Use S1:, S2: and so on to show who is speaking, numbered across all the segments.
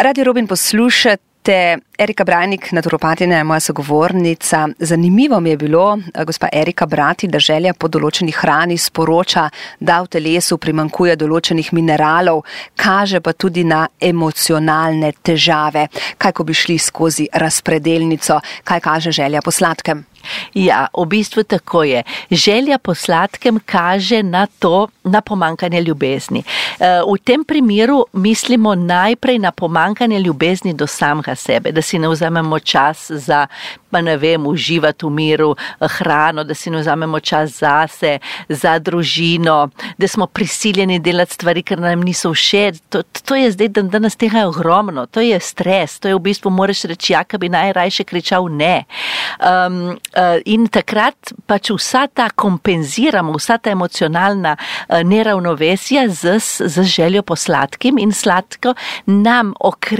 S1: Radio Robin poslušate, Erika Brajnik, naturopatinja je moja sogovornica. Zanimivo mi je bilo, gospa Erika, brati, da želja po določeni hrani sporoča, da v telesu primanjkuje določenih mineralov, kaže pa tudi na emocionalne težave. Kaj, ko bi šli skozi razpredelnico, kaj kaže želja po sladkem?
S2: Ja, v bistvu tako je. Želja po sladkem kaže na to, na pomanjkanje ljubezni. V tem primeru mislimo najprej na pomanjkanje ljubezni do samega sebe, da si ne vzamemo čas za, uživati v miru hrano, da si ne vzamemo čas zase, za družino, da smo prisiljeni delati stvari, ker nam niso všeč. To je zdaj, danes tega je ogromno, to je stres, to je v bistvu, moraš reči, ka bi najrajše kričal ne. In takrat pač vsa ta kompenziramo, vsa ta emocionalna neravnovesja z željo po sladkim in sladko nam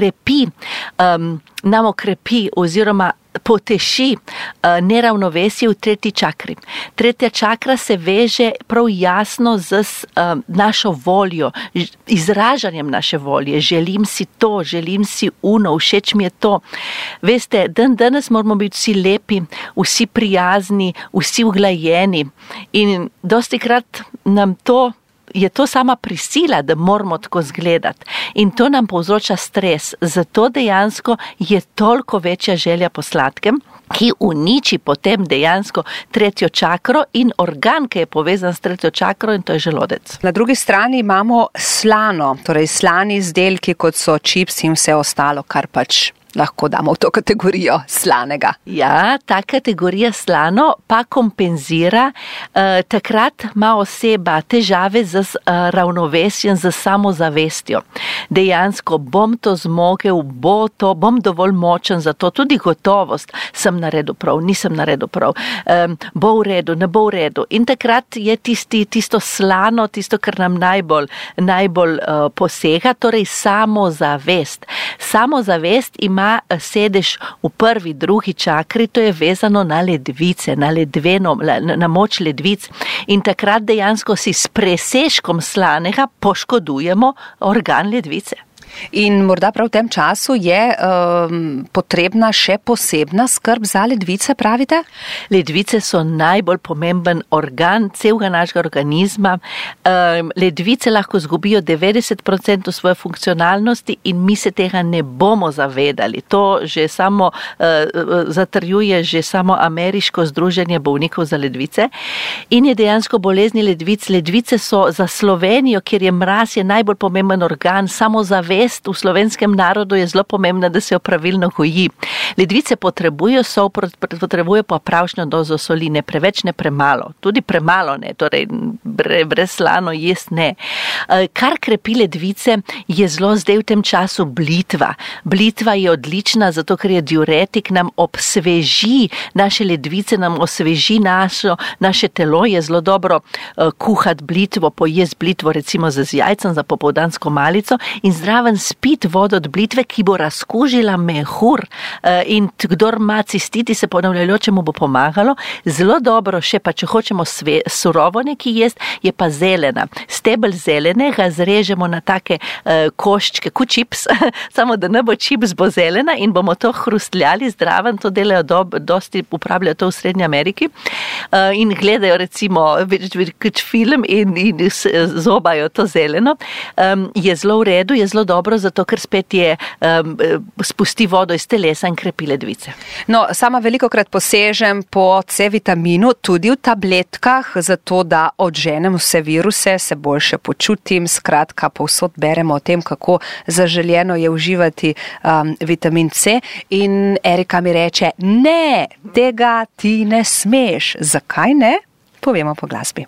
S2: okrepi oziroma poteši neravnovesje v tretji čakri. Tretja čakra se veže prav jasno z našo voljo, izražanjem naše volje. Želim si to, želim si uno, všeč mi je to. Veste, danes moramo biti vsi lepi, vsi prijazni, vsi uglajeni in dostikrat nam je to sama prisila, da moramo tako izgledati. In to nam povzroča stres. Zato dejansko je toliko večja želja po sladkem, ki uniči potem dejansko tretjo čakro in organ, ki je povezan s tretjo čakro, in to je želodec.
S1: Na drugi strani imamo slano, torej slani izdelki, kot so čips in vse ostalo, kar pač lahko damo v to kategorijo slanega.
S2: Ja, ta kategorija slano pa kompenzira, takrat ima oseba težave z ravnovesjem, z samozavestjo. Dejansko bom to zmogel, bom dovolj močen za to, tudi gotovost, sem naredil prav, nisem naredil prav, bo v redu, ne bo v redu. In takrat je tisto slano, tisto, kar nam najbolj posega, torej samozavest. Samozavest ima sedež v prvi, drugi čakri, to je vezano na ledvice, na moč ledvic. In takrat dejansko si s presežkom slanega poškodujemo organ ledvice.
S1: In morda prav v tem času je potrebna še posebna skrb za ledvice, pravite?
S2: Ledvice so najbolj pomemben organ celega našega organizma. Ledvice lahko zgubijo 90% svoje funkcionalnosti in mi se tega ne bomo zavedali. To že samo zatrjuje že samo ameriško združenje bolnikov za ledvice. In je dejansko bolezni ledvic. Ledvice so za Slovenijo, kjer je mraz, je najbolj pomemben organ, samozavest v slovenskem narodu je zelo pomembna, da se jo pravilno goji. Ledvice potrebujejo pa pravšnjo dozo soli, ne preveč, ne premalo. Tudi premalo ne, torej brez slano jest ne. Kar krepi ledvice je zelo zdaj v tem času blitva. Blitva je odlična, zato ker je diuretik, nam obsveži naše ledvice, nam osveži naše telo, je zelo dobro kuhati blitvo, pojesti blitvo recimo z jajcem za popoldansko malico in zdraven spiti vodo od blitve, ki bo razkužila mehur in kdor ima cistiti se ponavljajoče mu bo pomagalo. Zelo dobro še pa, če hočemo surovo nekaj jesti, je pa zelena. Stebelj zelene ga zrežemo na take koščke, kot čips, samo da ne bo čips, bo zelena in bomo to hrustljali zdraven, to delajo dosti uporabljajo to v Srednji Ameriki in gledajo recimo kot film in zobajo to zeleno. Je zelo v redu, je zelo dobro, zato ker spet je spusti vodo iz telesa in krepi ledvice.
S1: No, sama velikokrat posežem po C-vitaminu, tudi v tabletkah, zato da odženem vse viruse, se boljše počutim, skratka povsod beremo o tem, kako zaželjeno je uživati vitamin C in Erika mi reče, ne, tega ti ne smeš. Zakaj ne? Povemo po glasbi.